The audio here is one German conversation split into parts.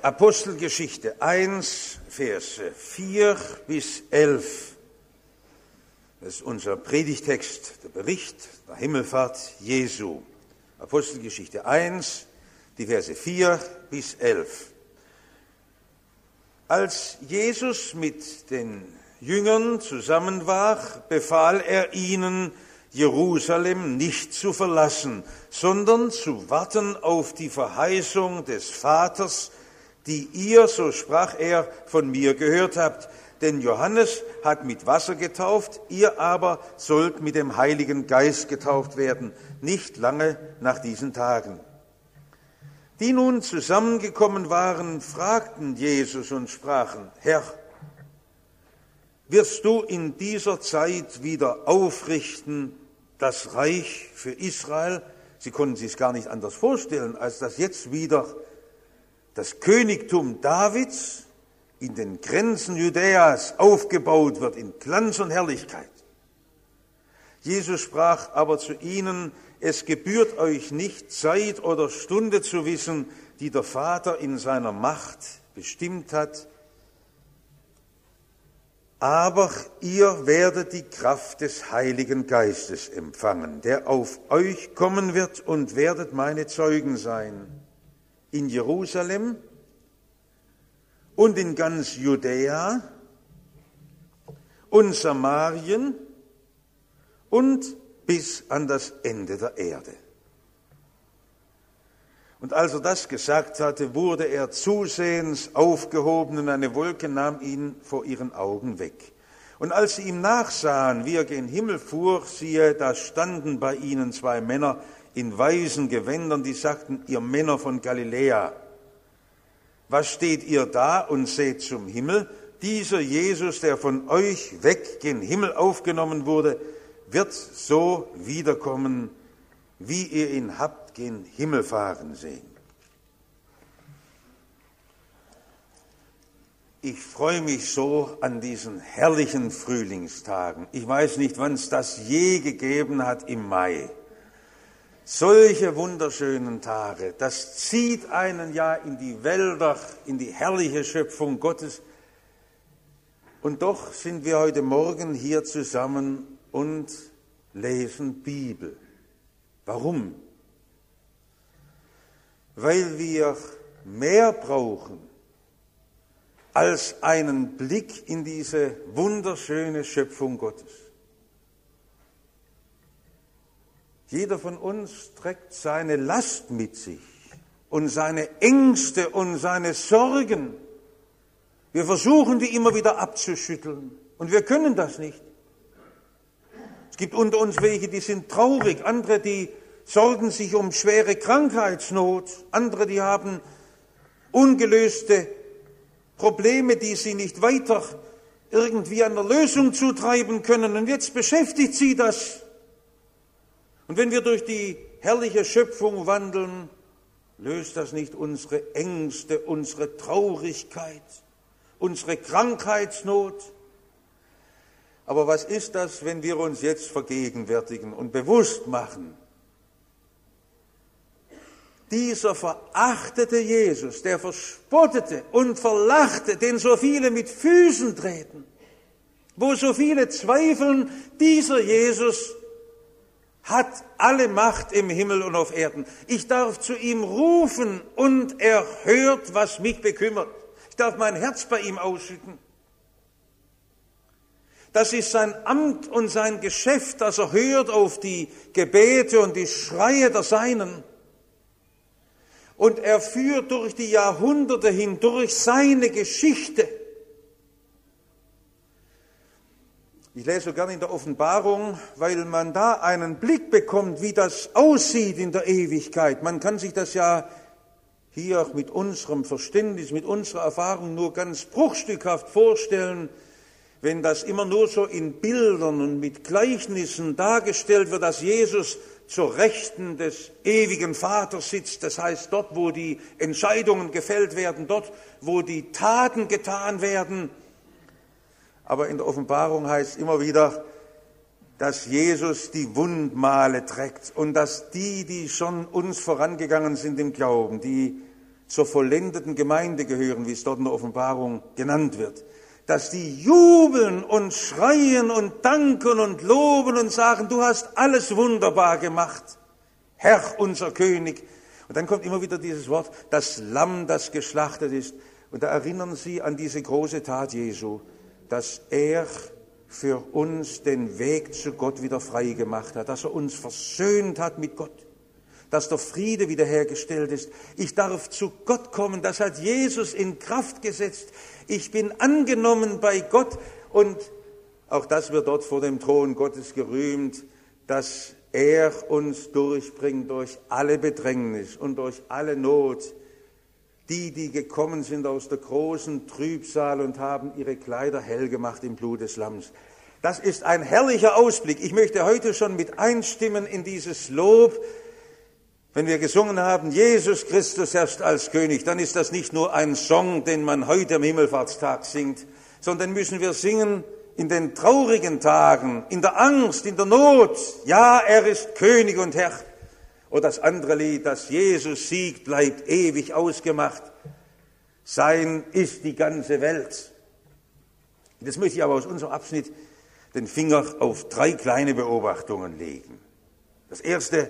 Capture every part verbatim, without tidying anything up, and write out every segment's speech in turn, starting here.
Apostelgeschichte eins, Verse vier bis elf. Das ist unser Predigtext, der Bericht der Himmelfahrt Jesu. Apostelgeschichte eins, die Verse vier bis elf. Als Jesus mit den Jüngern zusammen war, befahl er ihnen, Jerusalem nicht zu verlassen, sondern zu warten auf die Verheißung des Vaters, die ihr, so sprach er, von mir gehört habt. Denn Johannes hat mit Wasser getauft, ihr aber sollt mit dem Heiligen Geist getauft werden, nicht lange nach diesen Tagen. Die nun zusammengekommen waren, fragten Jesus und sprachen, Herr, wirst du in dieser Zeit wieder aufrichten das Reich für Israel? Sie konnten sich es gar nicht anders vorstellen, als dass jetzt wieder das Königtum Davids in den Grenzen Judäas aufgebaut wird, in Glanz und Herrlichkeit. Jesus sprach aber zu ihnen, es gebührt euch nicht, Zeit oder Stunde zu wissen, die der Vater in seiner Macht bestimmt hat, aber ihr werdet die Kraft des Heiligen Geistes empfangen, der auf euch kommen wird, und werdet meine Zeugen sein. In Jerusalem und in ganz Judäa und Samarien und bis an das Ende der Erde. Und als er das gesagt hatte, wurde er zusehends aufgehoben und eine Wolke nahm ihn vor ihren Augen weg. Und als sie ihm nachsahen, wie er gen Himmel fuhr, siehe, da standen bei ihnen zwei Männer in weißen Gewändern, die sagten, ihr Männer von Galiläa, was steht ihr da und seht zum Himmel? Dieser Jesus, der von euch weg gen Himmel aufgenommen wurde, wird so wiederkommen, wie ihr ihn habt gen Himmel fahren sehen. Ich freue mich so an diesen herrlichen Frühlingstagen. Ich weiß nicht, wann es das je gegeben hat im Mai. Solche wunderschönen Tage, das zieht einen ja in die Wälder, in die herrliche Schöpfung Gottes. Und doch sind wir heute Morgen hier zusammen und lesen Bibel. Warum? Weil wir mehr brauchen als einen Blick in diese wunderschöne Schöpfung Gottes. Jeder von uns trägt seine Last mit sich und seine Ängste und seine Sorgen. Wir versuchen, die immer wieder abzuschütteln, und wir können das nicht. Es gibt unter uns welche, die sind traurig, andere, die sorgen sich um schwere Krankheitsnot, andere, die haben ungelöste Probleme, die sie nicht weiter irgendwie an der Lösung zutreiben können, und jetzt beschäftigt sie das. Und wenn wir durch die herrliche Schöpfung wandeln, löst das nicht unsere Ängste, unsere Traurigkeit, unsere Krankheitsnot. Aber was ist das, wenn wir uns jetzt vergegenwärtigen und bewusst machen? Dieser verachtete Jesus, der verspottete und verlachte, den so viele mit Füßen treten, wo so viele zweifeln, dieser Jesus hat alle Macht im Himmel und auf Erden. Ich darf zu ihm rufen und er hört, was mich bekümmert. Ich darf mein Herz bei ihm ausschütten. Das ist sein Amt und sein Geschäft, dass er hört auf die Gebete und die Schreie der Seinen. Und er führt durch die Jahrhunderte hindurch seine Geschichte. Ich lese so gerne in der Offenbarung, weil man da einen Blick bekommt, wie das aussieht in der Ewigkeit. Man kann sich das ja hier mit unserem Verständnis, mit unserer Erfahrung nur ganz bruchstückhaft vorstellen, wenn das immer nur so in Bildern und mit Gleichnissen dargestellt wird, dass Jesus zur Rechten des ewigen Vaters sitzt. Das heißt, dort, wo die Entscheidungen gefällt werden, dort, wo die Taten getan werden. Aber in der Offenbarung heißt es immer wieder, dass Jesus die Wundmale trägt und dass die, die schon uns vorangegangen sind im Glauben, die zur vollendeten Gemeinde gehören, wie es dort in der Offenbarung genannt wird, dass die jubeln und schreien und danken und loben und sagen, du hast alles wunderbar gemacht, Herr, unser König. Und dann kommt immer wieder dieses Wort, das Lamm, das geschlachtet ist. Und da erinnern sie an diese große Tat Jesu, dass er für uns den Weg zu Gott wieder frei gemacht hat, dass er uns versöhnt hat mit Gott, dass der Friede wiederhergestellt ist. Ich darf zu Gott kommen, das hat Jesus in Kraft gesetzt. Ich bin angenommen bei Gott und auch das wird dort vor dem Thron Gottes gerühmt, dass er uns durchbringt durch alle Bedrängnis und durch alle Not. Die, die gekommen sind aus der großen Trübsal und haben ihre Kleider hell gemacht im Blut des Lamms. Das ist ein herrlicher Ausblick. Ich möchte heute schon mit einstimmen in dieses Lob. Wenn wir gesungen haben, Jesus Christus herrscht als König, dann ist das nicht nur ein Song, den man heute am Himmelfahrtstag singt, sondern müssen wir singen in den traurigen Tagen, in der Angst, in der Not. Ja, er ist König und Herr. Oder das andere Lied, das Jesus siegt, bleibt ewig ausgemacht. Sein ist die ganze Welt. Jetzt möchte ich aber aus unserem Abschnitt den Finger auf drei kleine Beobachtungen legen. Das erste,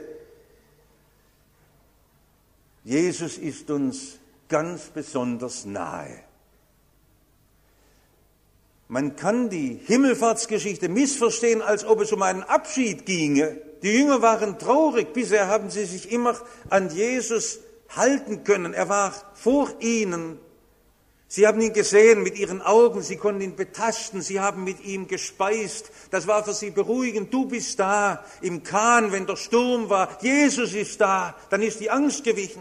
Jesus ist uns ganz besonders nahe. Man kann die Himmelfahrtsgeschichte missverstehen, als ob es um einen Abschied ginge. Die Jünger waren traurig. Bisher haben sie sich immer an Jesus halten können. Er war vor ihnen. Sie haben ihn gesehen mit ihren Augen. Sie konnten ihn betasten. Sie haben mit ihm gespeist. Das war für sie beruhigend. Du bist da im Kahn, wenn der Sturm war. Jesus ist da. Dann ist die Angst gewichen.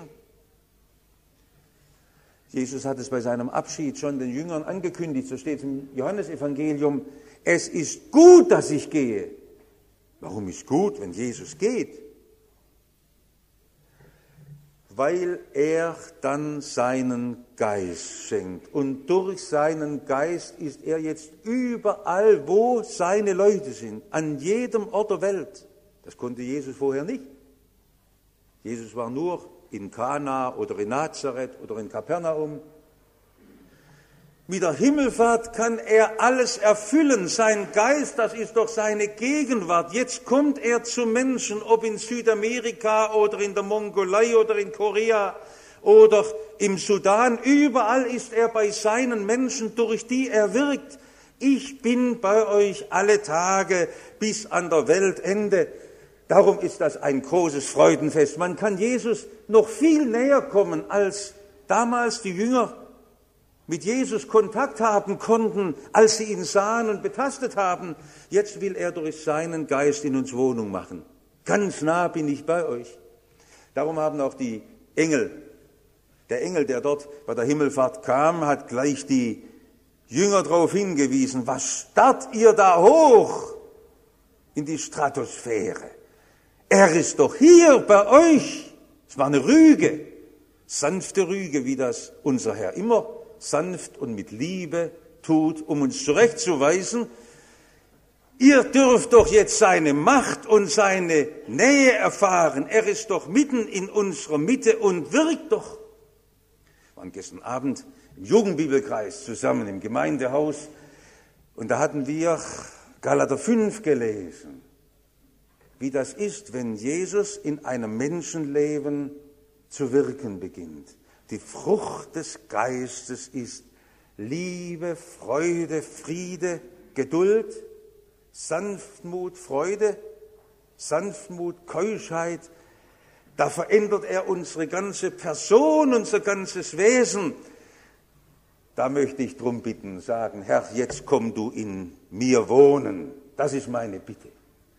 Jesus hat es bei seinem Abschied schon den Jüngern angekündigt, so steht es im Johannesevangelium, es ist gut, dass ich gehe. Warum ist gut, wenn Jesus geht? Weil er dann seinen Geist schenkt. Und durch seinen Geist ist er jetzt überall, wo seine Leute sind, an jedem Ort der Welt. Das konnte Jesus vorher nicht. Jesus war nur in Kana oder in Nazareth oder in Kapernaum. Mit der Himmelfahrt kann er alles erfüllen. Sein Geist, das ist doch seine Gegenwart. Jetzt kommt er zu Menschen, ob in Südamerika oder in der Mongolei oder in Korea oder im Sudan. Überall ist er bei seinen Menschen, durch die er wirkt. Ich bin bei euch alle Tage bis an der Weltende. Darum ist das ein großes Freudenfest. Man kann Jesus noch viel näher kommen, als damals die Jünger mit Jesus Kontakt haben konnten, als sie ihn sahen und betastet haben. Jetzt will er durch seinen Geist in uns Wohnung machen. Ganz nah bin ich bei euch. Darum haben auch die Engel, der Engel, der dort bei der Himmelfahrt kam, hat gleich die Jünger darauf hingewiesen, was starrt ihr da hoch in die Stratosphäre? Er ist doch hier bei euch. Es war eine Rüge, sanfte Rüge, wie das unser Herr immer sanft und mit Liebe tut, um uns zurechtzuweisen. Ihr dürft doch jetzt seine Macht und seine Nähe erfahren. Er ist doch mitten in unserer Mitte und wirkt doch. Wir waren gestern Abend im Jugendbibelkreis zusammen im Gemeindehaus und da hatten wir Galater fünf gelesen. Wie das ist, wenn Jesus in einem Menschenleben zu wirken beginnt. Die Frucht des Geistes ist Liebe, Freude, Friede, Geduld, Sanftmut, Freude, Sanftmut, Keuschheit. Da verändert er unsere ganze Person, unser ganzes Wesen. Da möchte ich drum bitten, sagen, Herr, jetzt komm du in mir wohnen. Das ist meine Bitte.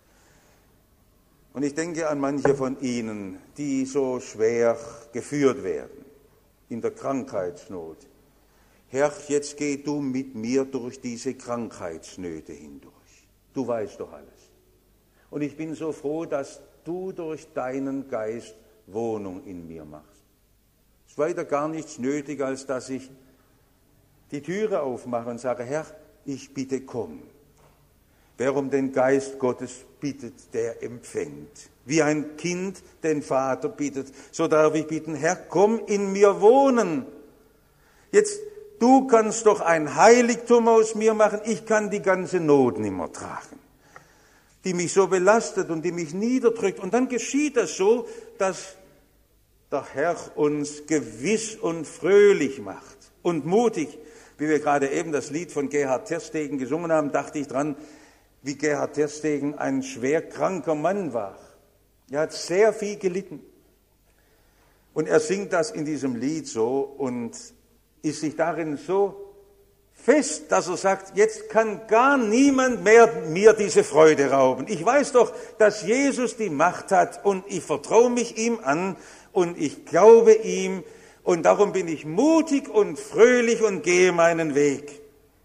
Und ich denke an manche von Ihnen, die so schwer geführt werden, in der Krankheitsnot. Herr, jetzt geh du mit mir durch diese Krankheitsnöte hindurch. Du weißt doch alles. Und ich bin so froh, dass du durch deinen Geist Wohnung in mir machst. Es ist weiter gar nichts nötig, als dass ich die Türe aufmache und sage, Herr, ich bitte komm. Wer um den Geist Gottes bittet, der empfängt. Wie ein Kind den Vater bittet, so darf ich bitten, Herr, komm in mir wohnen. Jetzt, du kannst doch ein Heiligtum aus mir machen, ich kann die ganze Not nicht mehr tragen, die mich so belastet und die mich niederdrückt. Und dann geschieht das so, dass der Herr uns gewiss und fröhlich macht und mutig. Wie wir gerade eben das Lied von Gerhard Terstegen gesungen haben, dachte ich dran, wie Gerhard Terstegen ein schwer kranker Mann war. Er hat sehr viel gelitten. Und er singt das in diesem Lied so und ist sich darin so fest, dass er sagt, jetzt kann gar niemand mehr mir diese Freude rauben. Ich weiß doch, dass Jesus die Macht hat und ich vertraue mich ihm an und ich glaube ihm und darum bin ich mutig und fröhlich und gehe meinen Weg.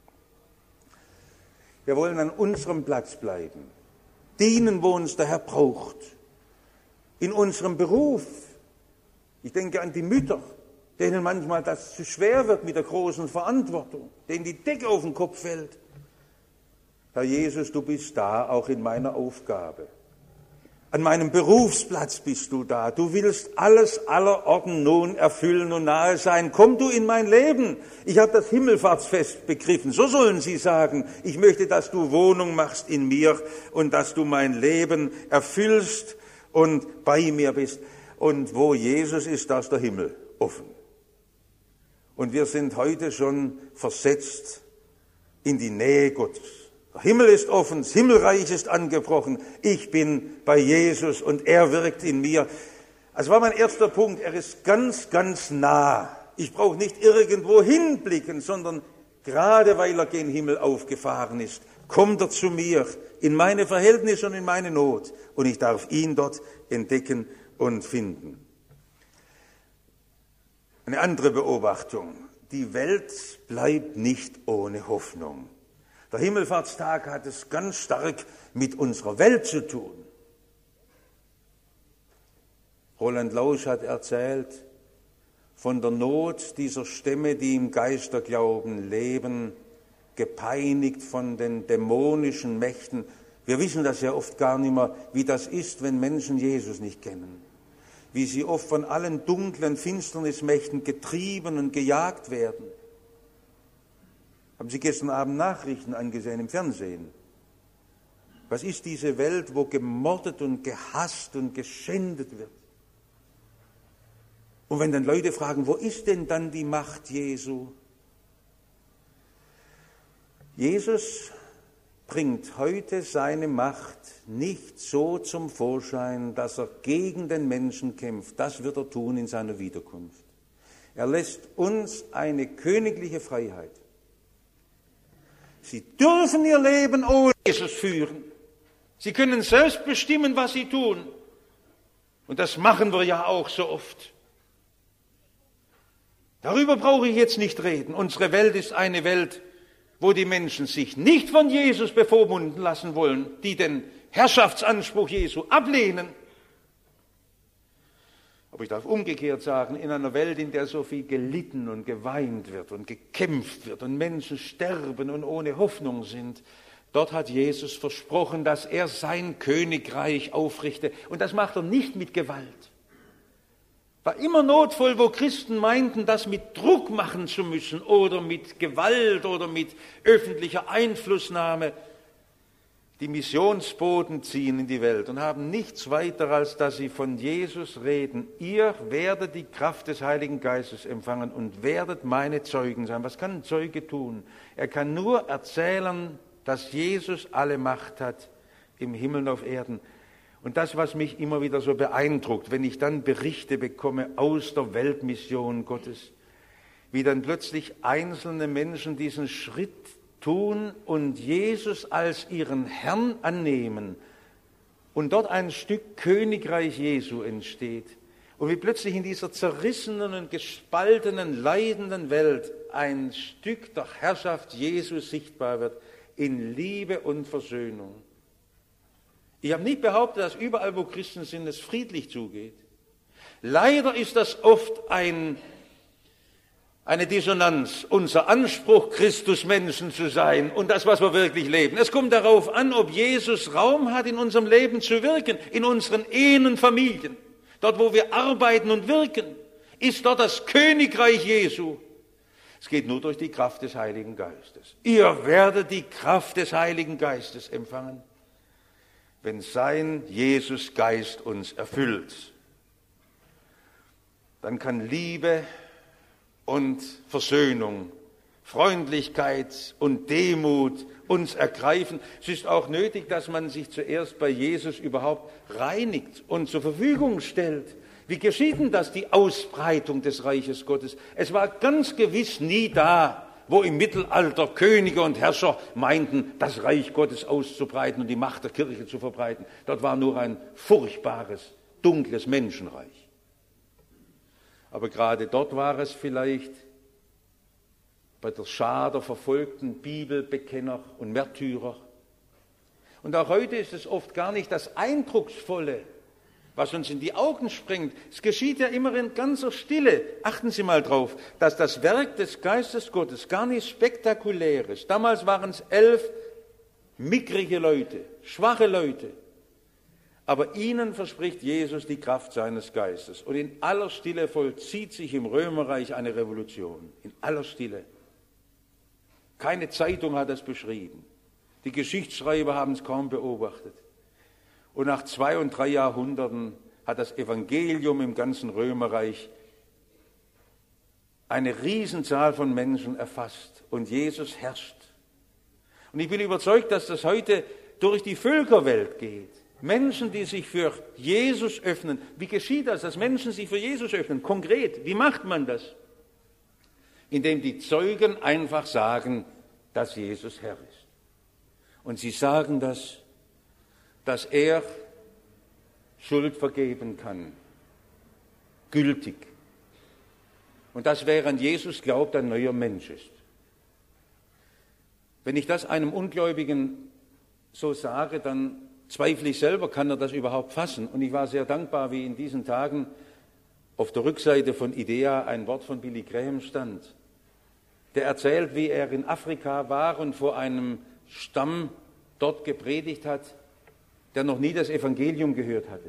Wir wollen an unserem Platz bleiben, dienen, wo uns der Herr braucht, in unserem Beruf. Ich denke an die Mütter, denen manchmal das zu schwer wird mit der großen Verantwortung, denen die Decke auf den Kopf fällt. Herr Jesus, du bist da, auch in meiner Aufgabe. An meinem Berufsplatz bist du da. Du willst alles allerorten nun erfüllen und nahe sein. Komm du in mein Leben. Ich habe das Himmelfahrtsfest begriffen. So sollen sie sagen. Ich möchte, dass du Wohnung machst in mir und dass du mein Leben erfüllst und bei mir bist. Und wo Jesus ist, da ist der Himmel offen. Und wir sind heute schon versetzt in die Nähe Gottes. Der Himmel ist offen, das Himmelreich ist angebrochen. Ich bin bei Jesus und er wirkt in mir. Das war mein erster Punkt. Er ist ganz, ganz nah. Ich brauche nicht irgendwo hinblicken, sondern gerade weil er gen Himmel aufgefahren ist, kommt er zu mir in meine Verhältnisse und in meine Not. Und ich darf ihn dort entdecken und finden. Eine andere Beobachtung. Die Welt bleibt nicht ohne Hoffnung. Der Himmelfahrtstag hat es ganz stark mit unserer Welt zu tun. Roland Lausch hat erzählt von der Not dieser Stämme, die im Geisterglauben leben, gepeinigt von den dämonischen Mächten. Wir wissen das ja oft gar nicht mehr, wie das ist, wenn Menschen Jesus nicht kennen. Wie sie oft von allen dunklen Finsternismächten getrieben und gejagt werden. Haben Sie gestern Abend Nachrichten angesehen im Fernsehen? Was ist diese Welt, wo gemordet und gehasst und geschändet wird? Und wenn dann Leute fragen, wo ist denn dann die Macht Jesu? Jesus bringt heute seine Macht nicht so zum Vorschein, dass er gegen den Menschen kämpft. Das wird er tun in seiner Wiederkunft. Er lässt uns eine königliche Freiheit. Sie dürfen ihr Leben ohne Jesus führen. Sie können selbst bestimmen, was sie tun. Und das machen wir ja auch so oft. Darüber brauche ich jetzt nicht reden. Unsere Welt ist eine Welt, wo die Menschen sich nicht von Jesus bevormunden lassen wollen, die den Herrschaftsanspruch Jesu ablehnen. Aber ich darf umgekehrt sagen, in einer Welt, in der so viel gelitten und geweint wird und gekämpft wird und Menschen sterben und ohne Hoffnung sind, dort hat Jesus versprochen, dass er sein Königreich aufrichte. Und das macht er nicht mit Gewalt. War immer notvoll, wo Christen meinten, das mit Druck machen zu müssen oder mit Gewalt oder mit öffentlicher Einflussnahme. Die Missionsboten ziehen in die Welt und haben nichts weiter, als dass sie von Jesus reden. Ihr werdet die Kraft des Heiligen Geistes empfangen und werdet meine Zeugen sein. Was kann ein Zeuge tun? Er kann nur erzählen, dass Jesus alle Macht hat im Himmel und auf Erden. Und das, was mich immer wieder so beeindruckt, wenn ich dann Berichte bekomme aus der Weltmission Gottes, wie dann plötzlich einzelne Menschen diesen Schritt tun und Jesus als ihren Herrn annehmen und dort ein Stück Königreich Jesu entsteht und wie plötzlich in dieser zerrissenen und gespaltenen, leidenden Welt ein Stück der Herrschaft Jesu sichtbar wird in Liebe und Versöhnung. Ich habe nicht behauptet, dass überall, wo Christen sind, es friedlich zugeht. Leider ist das oft ein eine Dissonanz, unser Anspruch, Christus Menschen zu sein und das, was wir wirklich leben. Es kommt darauf an, ob Jesus Raum hat, in unserem Leben zu wirken, in unseren Ehen und Familien. Dort, wo wir arbeiten und wirken, ist dort das Königreich Jesu. Es geht nur durch die Kraft des Heiligen Geistes. Ihr werdet die Kraft des Heiligen Geistes empfangen, wenn sein Jesus Geist uns erfüllt. Dann kann Liebe und Versöhnung, Freundlichkeit und Demut uns ergreifen. Es ist auch nötig, dass man sich zuerst bei Jesus überhaupt reinigt und zur Verfügung stellt. Wie geschieht denn das, die Ausbreitung des Reiches Gottes? Es war ganz gewiss nie da, wo im Mittelalter Könige und Herrscher meinten, das Reich Gottes auszubreiten und die Macht der Kirche zu verbreiten. Dort war nur ein furchtbares, dunkles Menschenreich. Aber gerade dort war es vielleicht bei der Schar der verfolgten Bibelbekenner und Märtyrer. Und auch heute ist es oft gar nicht das Eindrucksvolle, was uns in die Augen springt. Es geschieht ja immer in ganzer Stille. Achten Sie mal drauf, dass das Werk des Geistes Gottes gar nicht spektakulär ist. Damals waren es elf mickrige Leute, schwache Leute. Aber ihnen verspricht Jesus die Kraft seines Geistes. Und in aller Stille vollzieht sich im Römerreich eine Revolution. In aller Stille. Keine Zeitung hat das beschrieben. Die Geschichtsschreiber haben es kaum beobachtet. Und nach zwei und drei Jahrhunderten hat das Evangelium im ganzen Römerreich eine Riesenzahl von Menschen erfasst. Und Jesus herrscht. Und ich bin überzeugt, dass das heute durch die Völkerwelt geht. Menschen, die sich für Jesus öffnen. Wie geschieht das, dass Menschen sich für Jesus öffnen? Konkret, wie macht man das? Indem die Zeugen einfach sagen, dass Jesus Herr ist. Und sie sagen das, dass er Schuld vergeben kann. Gültig. Und dass wer an Jesus glaubt, ein neuer Mensch ist. Wenn ich das einem Ungläubigen so sage, dann zweifle ich selber, kann er das überhaupt fassen? Und ich war sehr dankbar, wie in diesen Tagen auf der Rückseite von Idea ein Wort von Billy Graham stand. Der erzählt, wie er in Afrika war und vor einem Stamm dort gepredigt hat, der noch nie das Evangelium gehört hatte.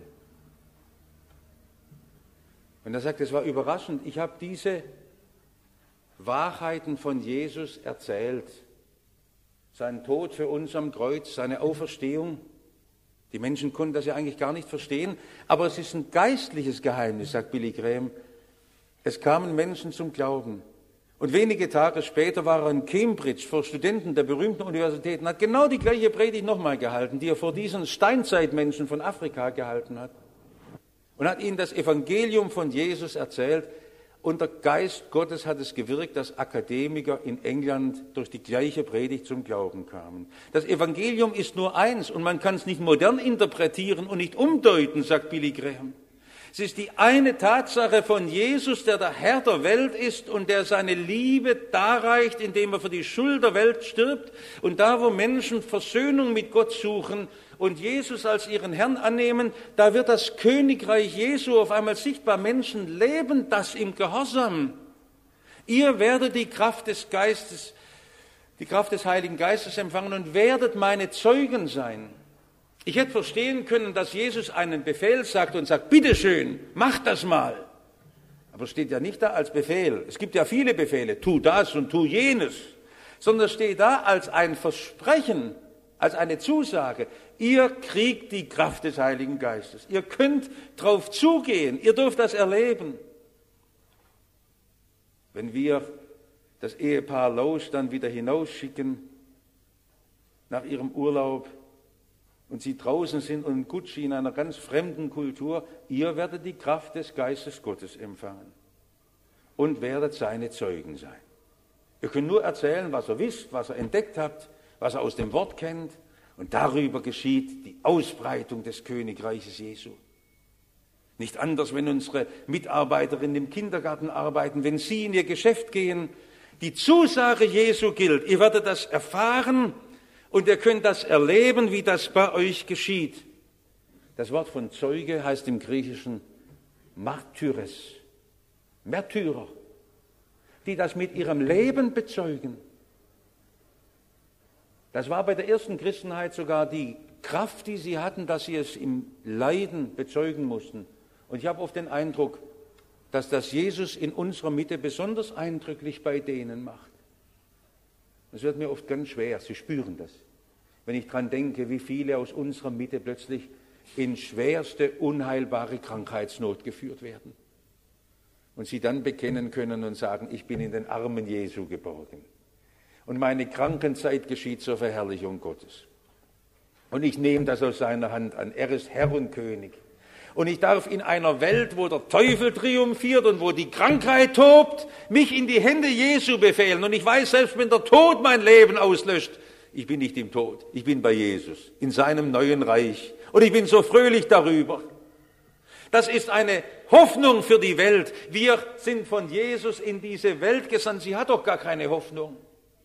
Und er sagt, es war überraschend, ich habe diese Wahrheiten von Jesus erzählt. Sein Tod für uns am Kreuz, seine Auferstehung. Die Menschen konnten das ja eigentlich gar nicht verstehen, aber es ist ein geistliches Geheimnis, sagt Billy Graham. Es kamen Menschen zum Glauben. Und wenige Tage später war er in Cambridge vor Studenten der berühmten Universität und hat genau die gleiche Predigt nochmal gehalten, die er vor diesen Steinzeitmenschen von Afrika gehalten hat. Und hat ihnen das Evangelium von Jesus erzählt. Und der Geist Gottes hat es gewirkt, dass Akademiker in England durch die gleiche Predigt zum Glauben kamen. Das Evangelium ist nur eins und man kann es nicht modern interpretieren und nicht umdeuten, sagt Billy Graham. Es ist die eine Tatsache von Jesus, der der Herr der Welt ist und der seine Liebe darreicht, indem er für die Schuld der Welt stirbt. Und da, wo Menschen Versöhnung mit Gott suchen und Jesus als ihren Herrn annehmen, da wird das Königreich Jesu auf einmal sichtbar. Menschen leben das im Gehorsam. Ihr werdet die Kraft des Geistes, die Kraft des Heiligen Geistes empfangen und werdet meine Zeugen sein. Ich hätte verstehen können, dass Jesus einen Befehl sagt und sagt, bitteschön, mach das mal. Aber es steht ja nicht da als Befehl. Es gibt ja viele Befehle, tu das und tu jenes. Sondern es steht da als ein Versprechen, als eine Zusage. Ihr kriegt die Kraft des Heiligen Geistes. Ihr könnt drauf zugehen. Ihr dürft das erleben. Wenn wir das Ehepaar Loos dann wieder hinausschicken nach ihrem Urlaub, und sie draußen sind und Gucci in einer ganz fremden Kultur, ihr werdet die Kraft des Geistes Gottes empfangen und werdet seine Zeugen sein. Ihr könnt nur erzählen, was ihr wisst, was ihr entdeckt habt, was ihr aus dem Wort kennt und darüber geschieht die Ausbreitung des Königreiches Jesu. Nicht anders, wenn unsere Mitarbeiterinnen im Kindergarten arbeiten, wenn sie in ihr Geschäft gehen. Die Zusage Jesu gilt, ihr werdet das erfahren, und ihr könnt das erleben, wie das bei euch geschieht. Das Wort von Zeuge heißt im Griechischen Martyres, Märtyrer. die das mit ihrem Leben bezeugen. Das war bei der ersten Christenheit sogar die Kraft, die sie hatten, dass sie es im Leiden bezeugen mussten. Und ich habe oft den Eindruck, dass das Jesus in unserer Mitte besonders eindrücklich bei denen macht. Es wird mir oft ganz schwer, Sie spüren das, wenn ich daran denke, wie viele aus unserer Mitte plötzlich in schwerste, unheilbare Krankheitsnot geführt werden. Und sie dann bekennen können und sagen, ich bin in den Armen Jesu geborgen. Und meine Krankenzeit geschieht zur Verherrlichung Gottes. Und ich nehme das aus seiner Hand an. Er ist Herr und König. Und ich darf in einer Welt, wo der Teufel triumphiert und wo die Krankheit tobt, mich in die Hände Jesu befehlen. Und ich weiß, selbst wenn der Tod mein Leben auslöscht, ich bin nicht im Tod, ich bin bei Jesus, in seinem neuen Reich. Und ich bin so fröhlich darüber. Das ist eine Hoffnung für die Welt. Wir sind von Jesus in diese Welt gesandt. Sie hat doch gar keine Hoffnung.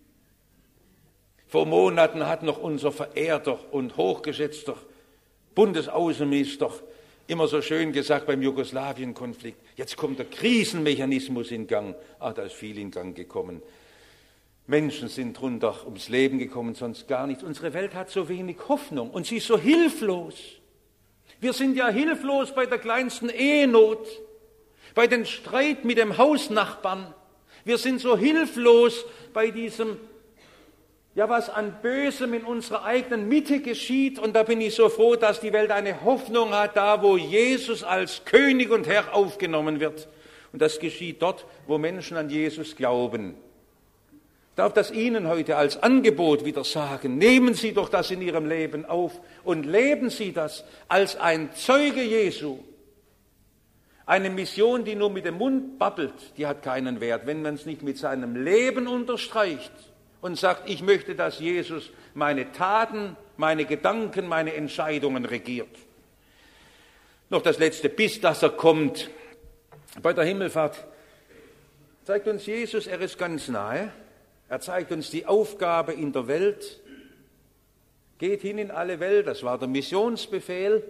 Vor Monaten hat noch unser verehrter und hochgeschätzter Bundesaußenminister immer so schön gesagt beim Jugoslawien-Konflikt, jetzt kommt der Krisenmechanismus in Gang. Ah, da ist viel in Gang gekommen. Menschen sind drunter ums Leben gekommen, sonst gar nichts. Unsere Welt hat so wenig Hoffnung und sie ist so hilflos. Wir sind ja hilflos bei der kleinsten Ehenot, bei dem Streit mit dem Hausnachbarn. Wir sind so hilflos bei diesem, ja, was an Bösem in unserer eigenen Mitte geschieht. Und da bin ich so froh, dass die Welt eine Hoffnung hat, da wo Jesus als König und Herr aufgenommen wird. Und das geschieht dort, wo Menschen an Jesus glauben. Ich darf das Ihnen heute als Angebot wieder sagen. Nehmen Sie doch das in Ihrem Leben auf und leben Sie das als ein Zeuge Jesu. Eine Mission, die nur mit dem Mund babbelt, die hat keinen Wert, wenn man es nicht mit seinem Leben unterstreicht und sagt, ich möchte, dass Jesus meine Taten, meine Gedanken, meine Entscheidungen regiert. Noch das Letzte, bis dass er kommt. Bei der Himmelfahrt zeigt uns Jesus, er ist ganz nahe. Er zeigt uns die Aufgabe in der Welt. Geht hin in alle Welt, das war der Missionsbefehl,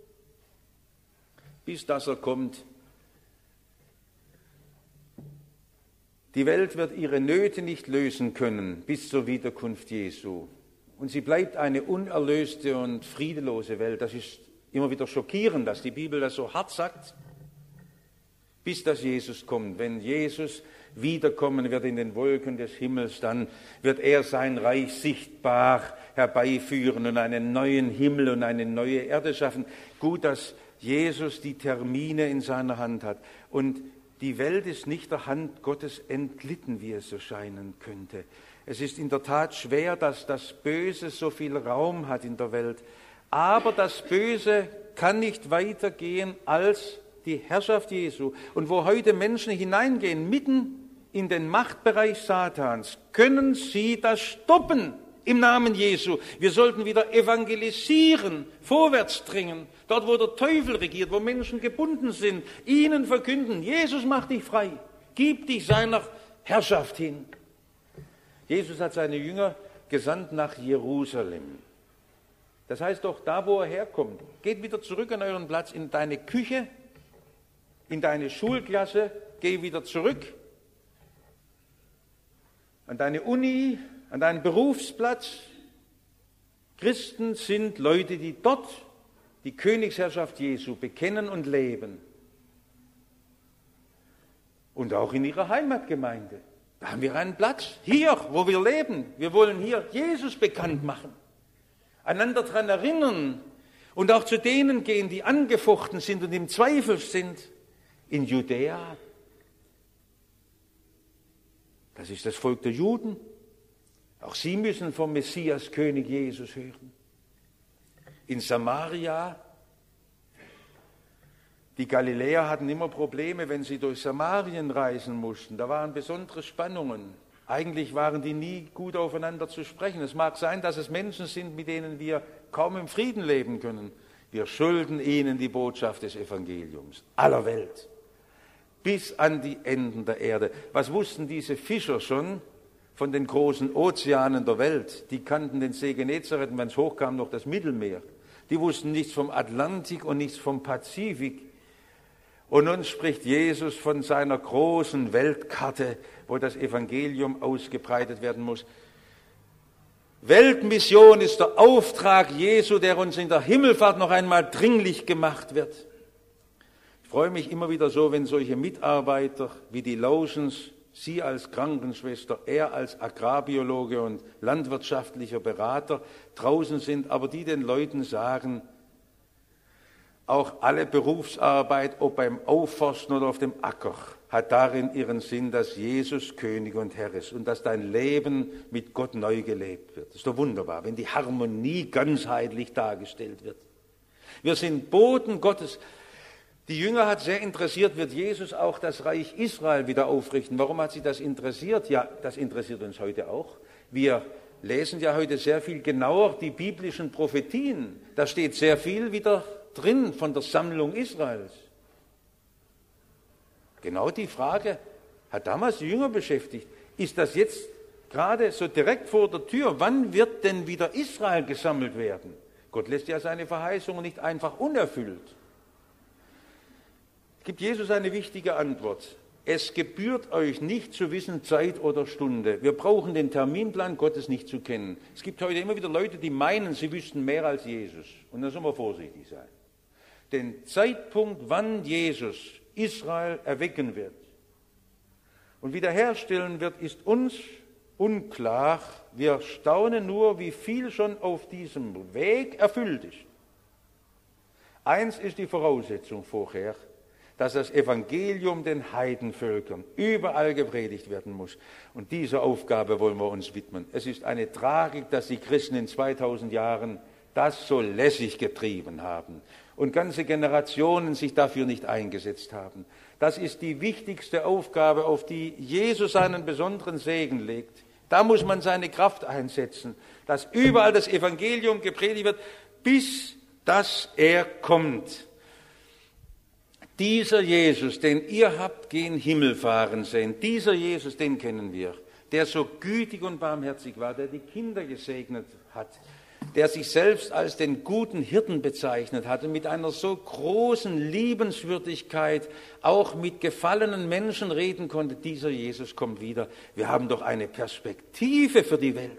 bis dass er kommt. Die Welt wird ihre Nöte nicht lösen können bis zur Wiederkunft Jesu. Und sie bleibt eine unerlöste und friedelose Welt. Das ist immer wieder schockierend, dass die Bibel das so hart sagt, bis dass Jesus kommt. Wenn Jesus wiederkommen wird in den Wolken des Himmels, dann wird er sein Reich sichtbar herbeiführen und einen neuen Himmel und eine neue Erde schaffen. Gut, dass Jesus die Termine in seiner Hand hat. Und die Welt ist nicht der Hand Gottes entglitten, wie es so scheinen könnte. Es ist in der Tat schwer, dass das Böse so viel Raum hat in der Welt. Aber das Böse kann nicht weitergehen als die Herrschaft Jesu. Und wo heute Menschen hineingehen, mitten in den Machtbereich Satans, können sie das stoppen im Namen Jesu. Wir sollten wieder evangelisieren, vorwärts dringen, dort wo der Teufel regiert, wo Menschen gebunden sind, ihnen verkünden, Jesus macht dich frei, gib dich seiner Herrschaft hin. Jesus hat seine Jünger gesandt nach Jerusalem. Das heißt doch, da wo er herkommt, geht wieder zurück an euren Platz, in deine Küche, in deine Schulklasse, geh wieder zurück an deine Uni, an deinen Berufsplatz. Christen sind Leute, die dort die Königsherrschaft Jesu bekennen und leben. Und auch in ihrer Heimatgemeinde. Da haben wir einen Platz, hier, wo wir leben. Wir wollen hier Jesus bekannt machen, einander daran erinnern und auch zu denen gehen, die angefochten sind und im Zweifel sind. In Judäa, das ist das Volk der Juden. Auch sie müssen vom Messias, König Jesus hören. In Samaria, die Galiläer hatten immer Probleme, wenn sie durch Samarien reisen mussten. Da waren besondere Spannungen. Eigentlich waren die nie gut aufeinander zu sprechen. Es mag sein, dass es Menschen sind, mit denen wir kaum im Frieden leben können. Wir schulden ihnen die Botschaft des Evangeliums aller Welt. Bis an die Enden der Erde. Was wussten diese Fischer schon von den großen Ozeanen der Welt? Die kannten den See Genezareth, wenn es hochkam, noch das Mittelmeer. Die wussten nichts vom Atlantik und nichts vom Pazifik. Und nun spricht Jesus von seiner großen Weltkarte, wo das Evangelium ausgebreitet werden muss. Weltmission ist der Auftrag Jesu, der uns in der Himmelfahrt noch einmal dringlich gemacht wird. Ich freue mich immer wieder so, wenn solche Mitarbeiter wie die Lotions, Sie als Krankenschwester, er als Agrarbiologe und landwirtschaftlicher Berater draußen sind, aber die den Leuten sagen, auch alle Berufsarbeit, ob beim Aufforsten oder auf dem Acker, hat darin ihren Sinn, dass Jesus König und Herr ist und dass dein Leben mit Gott neu gelebt wird. Das ist doch wunderbar, wenn die Harmonie ganzheitlich dargestellt wird. Wir sind Boten Gottes. Die Jünger hat sehr interessiert, wird Jesus auch das Reich Israel wieder aufrichten. Warum hat sie das interessiert? Ja, das interessiert uns heute auch. Wir lesen ja heute sehr viel genauer die biblischen Prophetien. Da steht sehr viel wieder drin von der Sammlung Israels. Genau die Frage hat damals die Jünger beschäftigt. Ist das jetzt gerade so direkt vor der Tür? Wann wird denn wieder Israel gesammelt werden? Gott lässt ja seine Verheißungen nicht einfach unerfüllt. Es gibt Jesus eine wichtige Antwort. Es gebührt euch nicht zu wissen, Zeit oder Stunde. Wir brauchen den Terminplan Gottes nicht zu kennen. Es gibt heute immer wieder Leute, die meinen, sie wüssten mehr als Jesus. Und da sollen wir vorsichtig sein. Den Zeitpunkt, wann Jesus Israel erwecken wird und wiederherstellen wird, ist uns unklar. Wir staunen nur, wie viel schon auf diesem Weg erfüllt ist. Eins ist die Voraussetzung vorher, dass das Evangelium den Heidenvölkern überall gepredigt werden muss. Und dieser Aufgabe wollen wir uns widmen. Es ist eine Tragik, dass die Christen in zweitausend Jahren das so lässig getrieben haben und ganze Generationen sich dafür nicht eingesetzt haben. Das ist die wichtigste Aufgabe, auf die Jesus einen besonderen Segen legt. Da muss man seine Kraft einsetzen, dass überall das Evangelium gepredigt wird, bis dass er kommt. Dieser Jesus, den ihr habt gen Himmel fahren sehen, dieser Jesus, den kennen wir, der so gütig und barmherzig war, der die Kinder gesegnet hat, der sich selbst als den guten Hirten bezeichnet hat und mit einer so großen Liebenswürdigkeit auch mit gefallenen Menschen reden konnte. Dieser Jesus kommt wieder. Wir haben doch eine Perspektive für die Welt.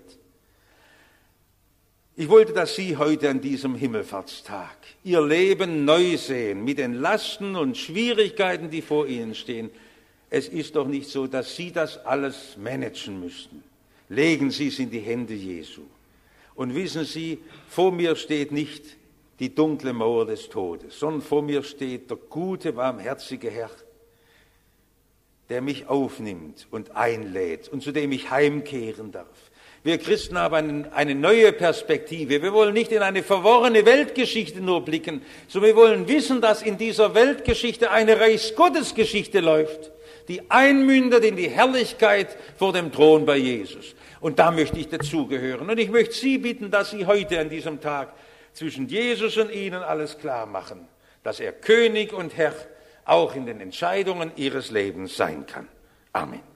Ich wollte, dass Sie heute an diesem Himmelfahrtstag Ihr Leben neu sehen, mit den Lasten und Schwierigkeiten, die vor Ihnen stehen. Es ist doch nicht so, dass Sie das alles managen müssten. Legen Sie es in die Hände Jesu. Und wissen Sie, vor mir steht nicht die dunkle Mauer des Todes, sondern vor mir steht der gute, barmherzige Herr, der mich aufnimmt und einlädt und zu dem ich heimkehren darf. Wir Christen haben eine neue Perspektive. Wir wollen nicht in eine verworrene Weltgeschichte nur blicken, sondern wir wollen wissen, dass in dieser Weltgeschichte eine Reichsgottesgeschichte läuft, die einmündet in die Herrlichkeit vor dem Thron bei Jesus. Und da möchte ich dazugehören. Und ich möchte Sie bitten, dass Sie heute an diesem Tag zwischen Jesus und Ihnen alles klar machen, dass er König und Herr auch in den Entscheidungen Ihres Lebens sein kann. Amen.